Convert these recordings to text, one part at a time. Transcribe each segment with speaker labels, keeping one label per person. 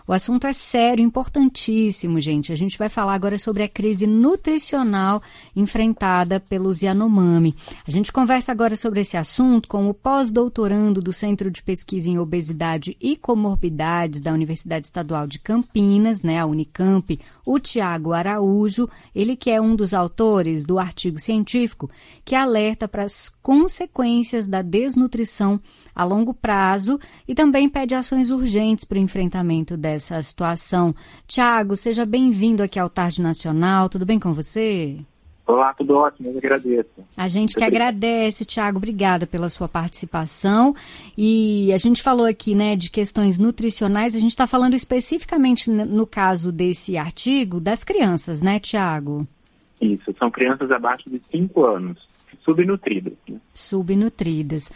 Speaker 1: O assunto é sério, importantíssimo, gente. A gente vai falar agora sobre a crise nutricional enfrentada pelos Yanomami. A gente conversa agora sobre esse assunto com o pós-doutorando do Centro de Pesquisa em Obesidade e Comorbidades da Universidade Estadual de Campinas, a Unicamp, o Tiago Araújo. Ele que é um dos autores do artigo científico que alerta para as consequências da desnutrição a longo prazo e também pede ações urgentes para o enfrentamento dessa situação. Tiago, seja bem-vindo aqui ao Tarde Nacional. Tudo bem com você?
Speaker 2: Olá, tudo ótimo, eu agradeço.
Speaker 1: A gente que agradece, Tiago, obrigada pela sua participação. E a gente falou aqui, de questões nutricionais, a gente está falando especificamente, no caso desse artigo, das crianças, né, Tiago?
Speaker 2: Isso, são crianças abaixo de 5 anos, subnutridas.
Speaker 1: Subnutridas.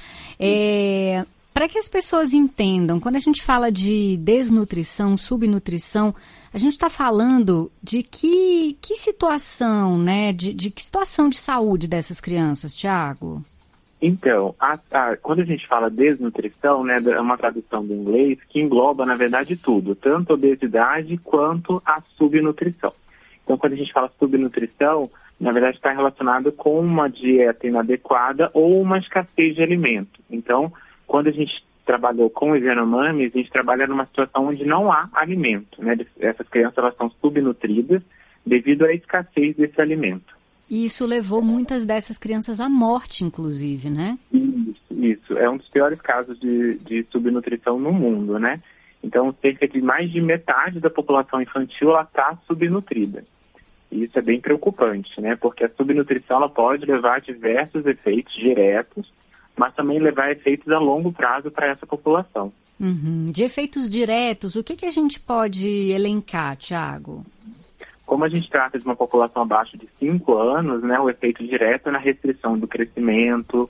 Speaker 1: Para que as pessoas entendam, quando a gente fala de desnutrição, subnutrição, a gente está falando de que situação, de que situação de saúde dessas crianças, Tiago?
Speaker 2: Então, quando a gente fala desnutrição, é uma tradução do inglês que engloba, na verdade, tudo, tanto a obesidade quanto a subnutrição. Então, quando a gente fala subnutrição, na verdade está relacionado com uma dieta inadequada ou uma escassez de alimento. Então, quando a gente trabalhou com os Yanomami, a gente trabalha numa situação onde não há alimento, Essas crianças elas são subnutridas devido à escassez desse alimento.
Speaker 1: E isso levou muitas dessas crianças à morte, inclusive, né?
Speaker 2: Isso. É um dos piores casos de subnutrição no mundo, Então, cerca de mais de metade da população infantil está subnutrida. E isso é bem preocupante, Porque a subnutrição ela pode levar a diversos efeitos diretos, mas também levar a efeitos a longo prazo para essa população.
Speaker 1: De efeitos diretos, o que a gente pode elencar, Tiago?
Speaker 2: Como a gente trata de uma população abaixo de 5 anos, o efeito direto é na restrição do crescimento,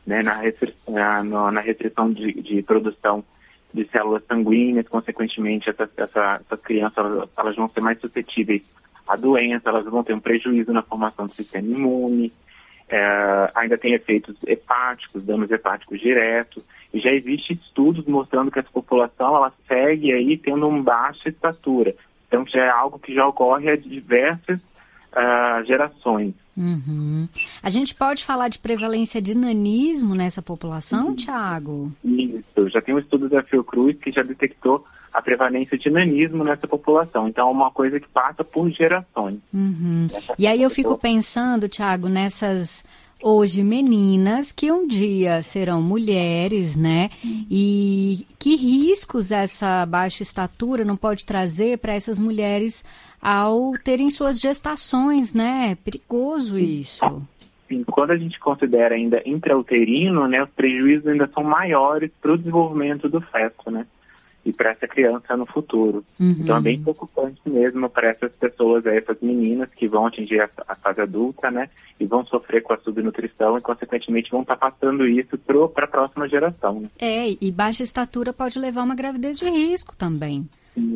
Speaker 2: na restrição de produção de células sanguíneas, consequentemente essas crianças elas vão ser mais suscetíveis à doença, elas vão ter um prejuízo na formação do sistema imune, ainda tem efeitos hepáticos, danos hepáticos diretos, e já existem estudos mostrando que essa população ela segue aí tendo uma baixa estatura. Então já é algo que já ocorre há diversas gerações.
Speaker 1: A gente pode falar de prevalência de nanismo nessa população, Tiago?
Speaker 2: Isso, já tem um estudo da Fiocruz que já detectou a prevalência de nanismo nessa população. Então é uma coisa que passa por gerações.
Speaker 1: E aí eu fico pensando, Tiago, nessas hoje meninas que um dia serão mulheres, E que riscos essa baixa estatura não pode trazer para essas mulheres ao terem suas gestações, Perigoso isso.
Speaker 2: Sim, quando a gente considera ainda intrauterino, os prejuízos ainda são maiores para o desenvolvimento do feto, E para essa criança no futuro. Então é bem preocupante mesmo para essas pessoas, essas meninas que vão atingir a fase adulta, E vão sofrer com a subnutrição e, consequentemente, vão estar passando isso para a próxima geração.
Speaker 1: E baixa estatura pode levar a uma gravidez de risco também.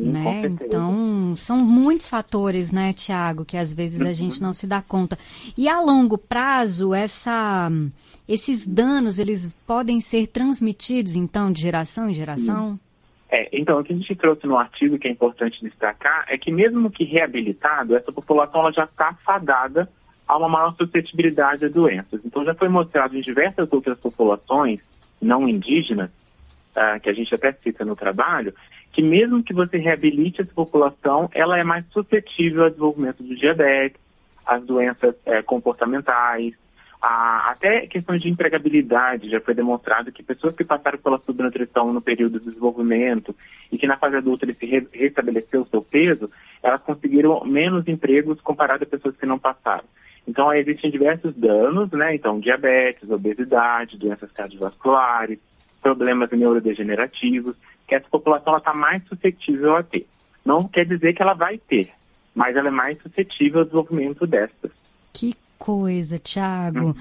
Speaker 1: Então, são muitos fatores, Tiago, que às vezes a gente não se dá conta. E a longo prazo, esses danos, eles podem ser transmitidos, então, de geração em geração?
Speaker 2: Então, o que a gente trouxe no artigo, que é importante destacar, é que mesmo que reabilitado, essa população ela já está fadada a uma maior suscetibilidade a doenças. Então, já foi mostrado em diversas outras populações não indígenas, que a gente até cita no trabalho, que mesmo que você reabilite essa população, ela é mais suscetível ao desenvolvimento do diabetes, às doenças comportamentais, até questões de empregabilidade. Já foi demonstrado que pessoas que passaram pela subnutrição no período de desenvolvimento e que na fase adulta ele se restabeleceu o seu peso, elas conseguiram menos empregos comparado a pessoas que não passaram. Então, existem diversos danos, Então, diabetes, obesidade, doenças cardiovasculares, problemas neurodegenerativos, que essa população está mais suscetível a ter. Não quer dizer que ela vai ter, mas ela é mais suscetível ao desenvolvimento dessas.
Speaker 1: Que coisa, Tiago.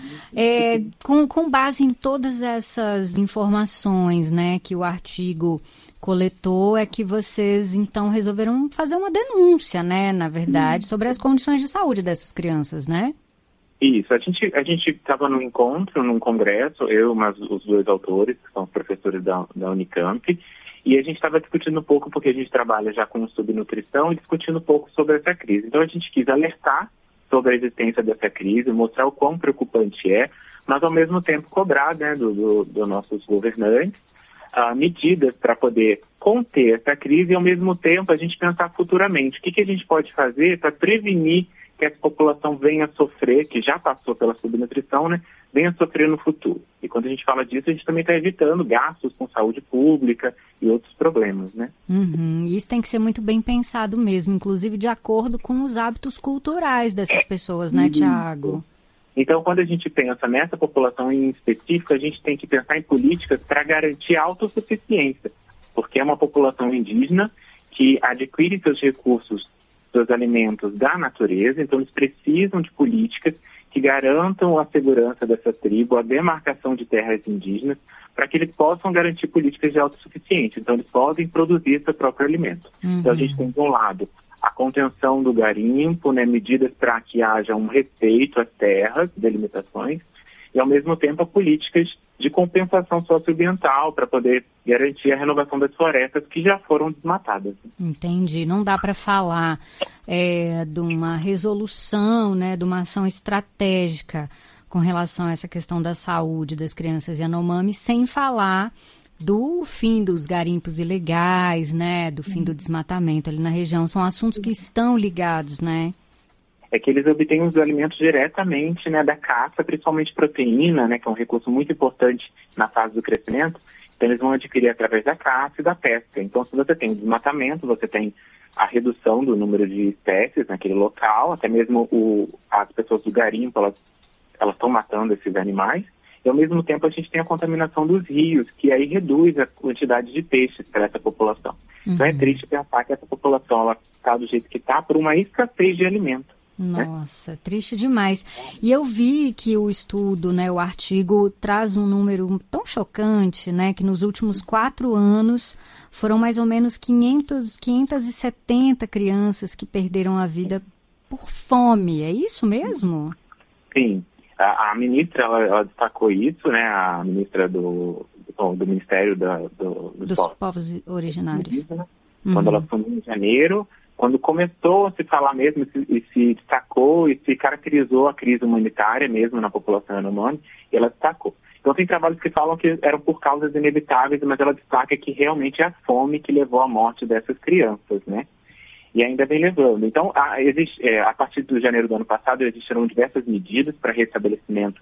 Speaker 1: Com base em todas essas informações, que o artigo coletou, é que vocês, então, resolveram fazer uma denúncia, na verdade, sobre as condições de saúde dessas crianças,
Speaker 2: Isso, a gente estava num encontro, num congresso, eu, mas os dois autores, que são professores da Unicamp, E a gente estava discutindo um pouco, porque a gente trabalha já com subnutrição, e discutindo um pouco sobre essa crise. Então a gente quis alertar sobre a existência dessa crise, mostrar o quão preocupante é, mas ao mesmo tempo cobrar, né, dos nossos governantes medidas para poder conter essa crise e ao mesmo tempo a gente pensar futuramente o que a gente pode fazer para prevenir que essa população venha a sofrer, que já passou pela subnutrição, né, venha a sofrer no futuro. E quando a gente fala disso, a gente também está evitando gastos com saúde pública e outros problemas, né?
Speaker 1: Isso tem que ser muito bem pensado mesmo, inclusive de acordo com os hábitos culturais dessas pessoas, né, Tiago?
Speaker 2: Então, quando a gente pensa nessa população em específico, a gente tem que pensar em políticas para garantir a autossuficiência, porque é uma população indígena que adquire seus recursos, seus alimentos da natureza, então eles precisam de políticas que garantam a segurança dessa tribo, a demarcação de terras indígenas, para que eles possam garantir políticas de autossuficiência. Então, eles podem produzir seu próprio alimento. Então, a gente tem, de um lado, a contenção do garimpo, né, medidas para que haja um respeito às terras, delimitações, e, ao mesmo tempo, políticas de compensação socioambiental para poder garantir a renovação das florestas que já foram desmatadas.
Speaker 1: Entendi. Não dá para falar de uma resolução, né, de uma ação estratégica com relação a essa questão da saúde das crianças Yanomami sem falar do fim dos garimpos ilegais, né, do fim do desmatamento ali na região. São assuntos que estão ligados, né?
Speaker 2: É que eles obtêm os alimentos diretamente, né, da caça, principalmente proteína, né, que é um recurso muito importante na fase do crescimento. Então eles vão adquirir através da caça e da pesca. Então se você tem desmatamento, você tem a redução do número de espécies naquele local, até mesmo as pessoas do garimpo, elas estão matando esses animais. E ao mesmo tempo a gente tem a contaminação dos rios, que aí reduz a quantidade de peixes para essa população. Então é triste pensar que essa população está do jeito que está por uma escassez de alimento.
Speaker 1: Nossa, triste demais. E eu vi que o estudo, né, o artigo, traz um número tão chocante, né, que nos últimos 4 anos foram mais ou menos 570 crianças que perderam a vida por fome. É isso mesmo?
Speaker 2: Sim. A ministra, ela destacou isso, né, a ministra do Ministério
Speaker 1: dos Povos Originários.
Speaker 2: Quando ela assumiu em janeiro, quando começou a se falar mesmo e se destacou e se caracterizou a crise humanitária mesmo na população Yanomami, ela destacou. Então tem trabalhos que falam que eram por causas inevitáveis, mas ela destaca que realmente é a fome que levou à morte dessas crianças, né? E ainda vem levando. Então, a partir de janeiro do ano passado, existiram diversas medidas para restabelecimento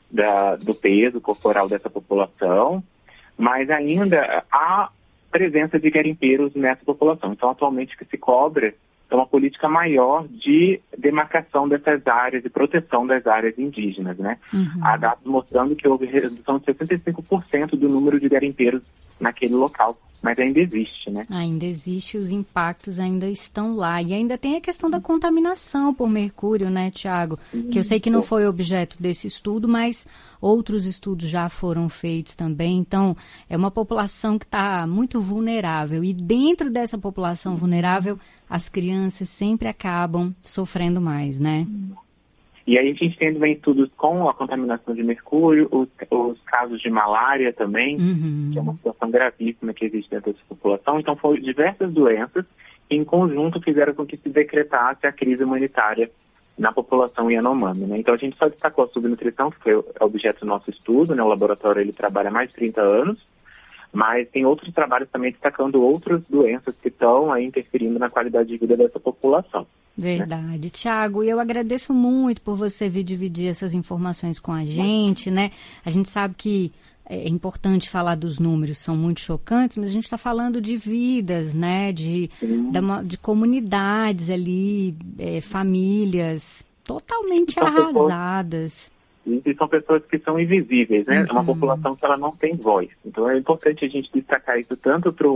Speaker 2: do peso corporal dessa população, mas ainda há presença de garimpeiros nessa população. Então, atualmente, o que se cobra é uma política maior de demarcação dessas áreas e proteção das áreas indígenas, né? Há dados mostrando que houve redução de 65% do número de garimpeiros naquele local, mas ainda existe, né?
Speaker 1: Ainda existe, os impactos ainda estão lá. E ainda tem a questão da contaminação por mercúrio, né, Tiago? Que eu sei que não foi objeto desse estudo, mas outros estudos já foram feitos também. Então, é uma população que está muito vulnerável. E dentro dessa população vulnerável, as crianças sempre acabam sofrendo mais, né?
Speaker 2: E aí a gente tem também estudos com a contaminação de mercúrio, os casos de malária também, que é uma situação gravíssima que existe dentro dessa população. Então foram diversas doenças que em conjunto fizeram com que se decretasse a crise humanitária na população Yanomami, né? Então a gente só destacou a subnutrição, que foi objeto do nosso estudo, né? O laboratório ele trabalha há mais de 30 anos, mas tem outros trabalhos também destacando outras doenças que estão aí interferindo na qualidade de vida dessa população.
Speaker 1: Verdade. Tiago, eu agradeço muito por você vir dividir essas informações com a gente, né? A gente sabe que é importante falar dos números, são muito chocantes, mas a gente está falando de vidas, né? De comunidades ali, famílias totalmente arrasadas.
Speaker 2: E são pessoas que são invisíveis, né? É uma população que ela não tem voz. Então é importante a gente destacar isso tanto para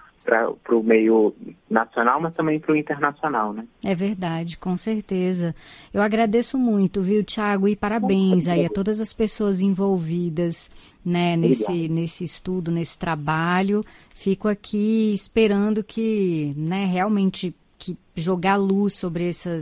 Speaker 2: o meio nacional, mas também para o internacional, né? É
Speaker 1: verdade, com certeza. Eu agradeço muito, viu, Tiago, e parabéns aí a todas as pessoas envolvidas, né, nesse estudo, nesse trabalho. Fico aqui esperando que, né, realmente que jogar luz sobre essa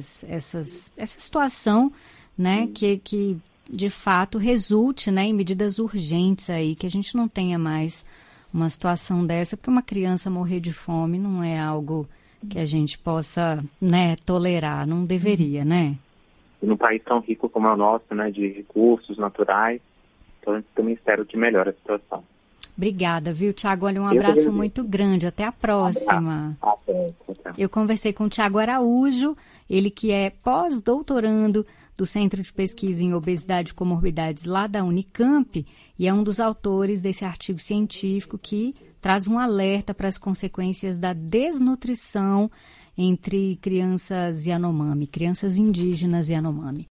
Speaker 1: situação, né, que de fato resulte, né, em medidas urgentes aí, que a gente não tenha mais uma situação dessa, porque uma criança morrer de fome não é algo que a gente possa, né, tolerar, não deveria, né?
Speaker 2: E num país tão rico como é o nosso, né, de recursos naturais, então eu também espero que melhore a situação.
Speaker 1: Obrigada, viu, Tiago? Olha, um abraço muito grande. Até a próxima.
Speaker 2: Até.
Speaker 1: Eu conversei com o Tiago Araújo, ele que é pós-doutorando do Centro de Pesquisa em Obesidade e Comorbidades lá da Unicamp e é um dos autores desse artigo científico que traz um alerta para as consequências da desnutrição entre crianças Yanomami, crianças indígenas Yanomami.